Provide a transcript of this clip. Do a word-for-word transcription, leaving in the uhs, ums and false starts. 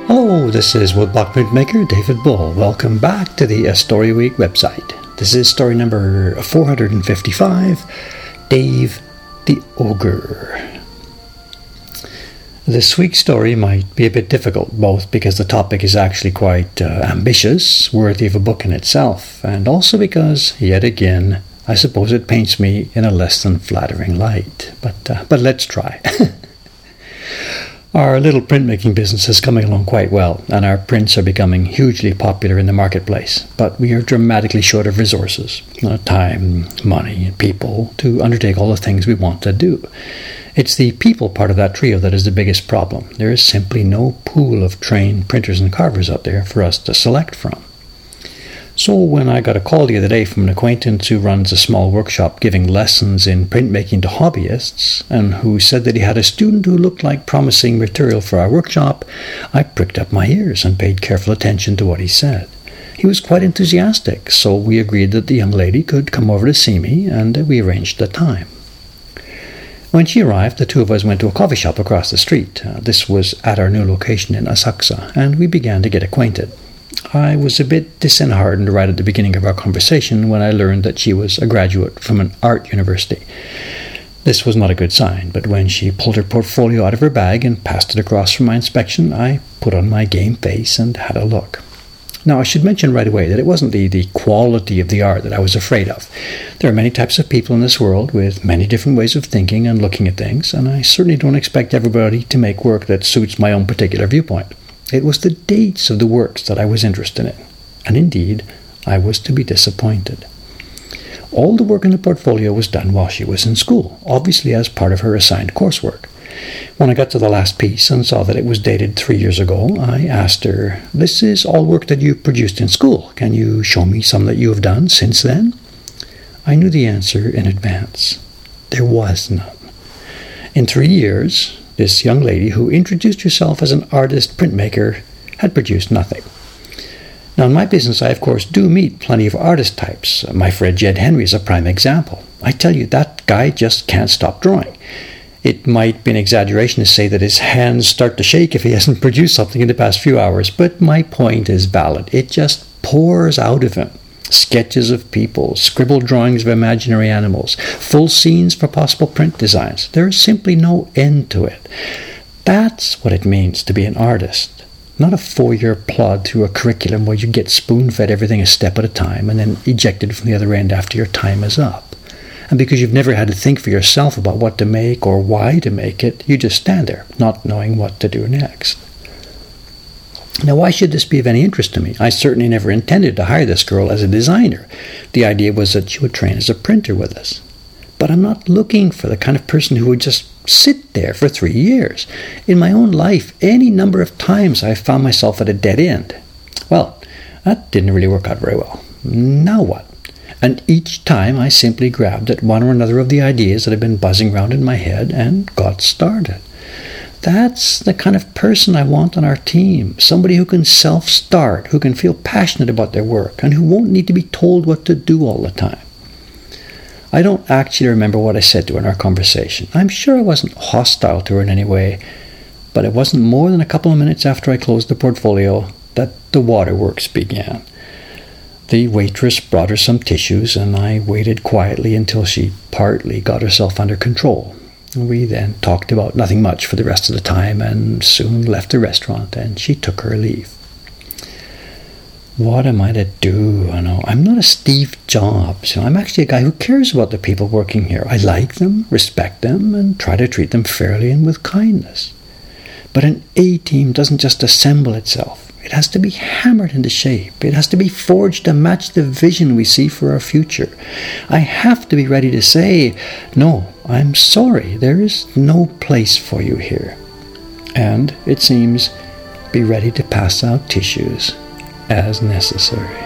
Hello, this is Woodblock Printmaker David Bull. Welcome back to the A Story Week website. This is story number four hundred fifty-five, Dave the Ogre. This week's story might be a bit difficult, both because the topic is actually quite uh, ambitious, worthy of a book in itself, and also because, yet again, I suppose it paints me in a less than flattering light. But, uh, but let's try. Our little printmaking business is coming along quite well, and our prints are becoming hugely popular in the marketplace. But we are dramatically short of resources, uh, time, money, and people to undertake all the things we want to do. It's the people part of that trio that is the biggest problem. There is simply no pool of trained printers and carvers out there for us to select from. So when I got a call the other day from an acquaintance who runs a small workshop giving lessons in printmaking to hobbyists, and who said that he had a student who looked like promising material for our workshop, I pricked up my ears and paid careful attention to what he said. He was quite enthusiastic, so we agreed that the young lady could come over to see me, and we arranged the time. When she arrived, the two of us went to a coffee shop across the street. Uh, this was at our new location in Asakusa, and we began to get acquainted. I was a bit disheartened right at the beginning of our conversation when I learned that she was a graduate from an art university. This was not a good sign, but when she pulled her portfolio out of her bag and passed it across for my inspection, I put on my game face and had a look. Now, I should mention right away that it wasn't the, the quality of the art that I was afraid of. There are many types of people in this world with many different ways of thinking and looking at things, and I certainly don't expect everybody to make work that suits my own particular viewpoint. It was the dates of the works that I was interested in, and indeed, I was to be disappointed. All the work in the portfolio was done while she was in school, obviously as part of her assigned coursework. When I got to the last piece and saw that it was dated three years ago, I asked her, "This is all work that you produced in school. Can you show me some that you have done since then?" I knew the answer in advance. There was none. In three years, this young lady, who introduced herself as an artist printmaker, had produced nothing. Now, in my business, I, of course, do meet plenty of artist types. My friend Jed Henry is a prime example. I tell you, that guy just can't stop drawing. It might be an exaggeration to say that his hands start to shake if he hasn't produced something in the past few hours, but my point is valid. It just pours out of him. Sketches of people, scribbled drawings of imaginary animals, full scenes for possible print designs. There is simply no end to it. That's what it means to be an artist. Not a four-year plod through a curriculum where you get spoon-fed everything a step at a time and then ejected from the other end after your time is up. And because you've never had to think for yourself about what to make or why to make it, you just stand there, not knowing what to do next. Now, why should this be of any interest to me? I certainly never intended to hire this girl as a designer. The idea was that she would train as a printer with us. But I'm not looking for the kind of person who would just sit there for three years. In my own life, any number of times I've found myself at a dead end. Well, that didn't really work out very well. Now what? And each time I simply grabbed at one or another of the ideas that had been buzzing around in my head and got started. That's the kind of person I want on our team. Somebody who can self-start, who can feel passionate about their work, and who won't need to be told what to do all the time. I don't actually remember what I said to her in our conversation. I'm sure I wasn't hostile to her in any way, but it wasn't more than a couple of minutes after I closed the portfolio that the waterworks began. The waitress brought her some tissues, and I waited quietly until she partly got herself under control. We then talked about nothing much for the rest of the time and soon left the restaurant, and she took her leave. What am I to do? I know I'm not a Steve Jobs. You know, I'm actually a guy who cares about the people working here. I like them, respect them, and try to treat them fairly and with kindness. But an A-team doesn't just assemble itself. It has to be hammered into shape. It has to be forged to match the vision we see for our future. I have to be ready to say, "No, I'm sorry, there is no place for you here." And, it seems, be ready to pass out tissues as necessary.